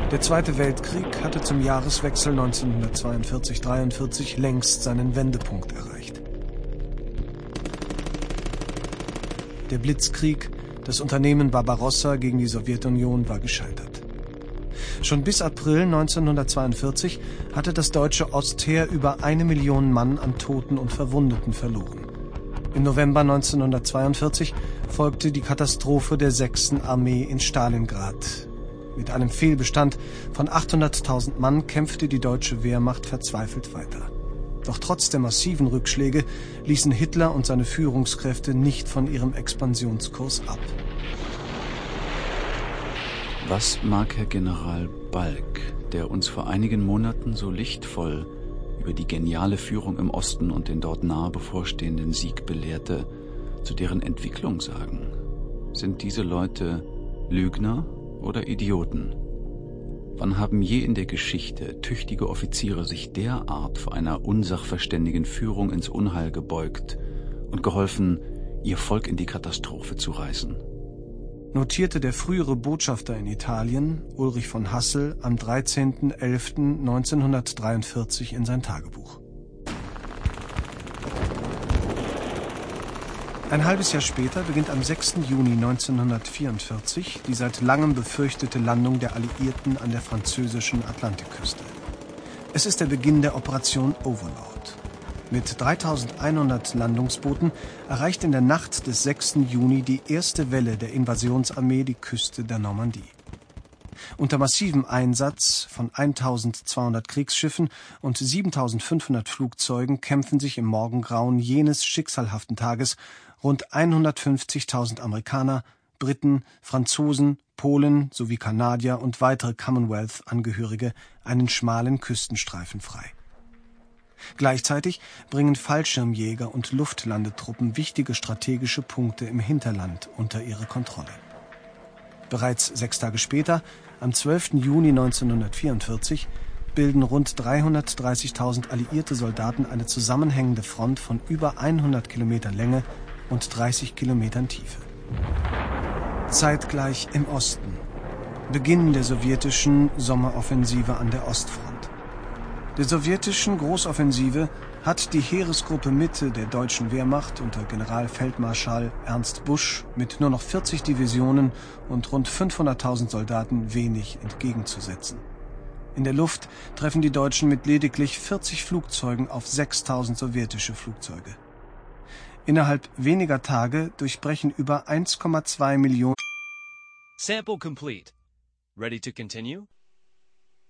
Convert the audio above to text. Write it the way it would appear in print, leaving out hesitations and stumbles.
Der Zweite Weltkrieg hatte zum Jahreswechsel 1942/43 längst seinen Wendepunkt erreicht. Der Blitzkrieg, das Unternehmen Barbarossa gegen die Sowjetunion, war gescheitert. Schon bis April 1942 hatte das deutsche Ostheer über 1 Million Mann an Toten und Verwundeten verloren. Im November 1942 folgte die Katastrophe der 6. Armee in Stalingrad. Mit einem Fehlbestand von 800.000 Mann kämpfte die deutsche Wehrmacht verzweifelt weiter. Doch trotz der massiven Rückschläge ließen Hitler und seine Führungskräfte nicht von ihrem Expansionskurs ab. Was mag Herr General Balck, der uns vor einigen Monaten so lichtvoll über die geniale Führung im Osten und den dort nahe bevorstehenden Sieg belehrte, zu deren Entwicklung sagen? Sind diese Leute Lügner oder Idioten? Wann haben je in der Geschichte tüchtige Offiziere sich derart vor einer unsachverständigen Führung ins Unheil gebeugt und geholfen, ihr Volk in die Katastrophe zu reißen? Notierte der frühere Botschafter in Italien, Ulrich von Hassel, am 13.11.1943 in sein Tagebuch. Ein halbes Jahr später beginnt am 6. Juni 1944 die seit langem befürchtete Landung der Alliierten an der französischen Atlantikküste. Es ist der Beginn der Operation Overlord. Mit 3.100 Landungsbooten erreicht in der Nacht des 6. Juni die erste Welle der Invasionsarmee die Küste der Normandie. Unter massivem Einsatz von 1.200 Kriegsschiffen und 7.500 Flugzeugen kämpfen sich im Morgengrauen jenes schicksalhaften Tages rund 150.000 Amerikaner, Briten, Franzosen, Polen sowie Kanadier und weitere Commonwealth-Angehörige einen schmalen Küstenstreifen frei. Gleichzeitig bringen Fallschirmjäger und Luftlandetruppen wichtige strategische Punkte im Hinterland unter ihre Kontrolle. Bereits 6 Tage später, am 12. Juni 1944, bilden rund 330.000 alliierte Soldaten eine zusammenhängende Front von über 100 Kilometern Länge und 30 Kilometern Tiefe. Zeitgleich im Osten. Beginn der sowjetischen Sommeroffensive an der Ostfront. Der sowjetischen Großoffensive hat die Heeresgruppe Mitte der deutschen Wehrmacht unter Generalfeldmarschall Ernst Busch mit nur noch 40 Divisionen und rund 500.000 Soldaten wenig entgegenzusetzen. In der Luft treffen die Deutschen mit lediglich 40 Flugzeugen auf 6.000 sowjetische Flugzeuge. Innerhalb weniger Tage durchbrechen über 1,2 Millionen. Sample complete. Ready to continue?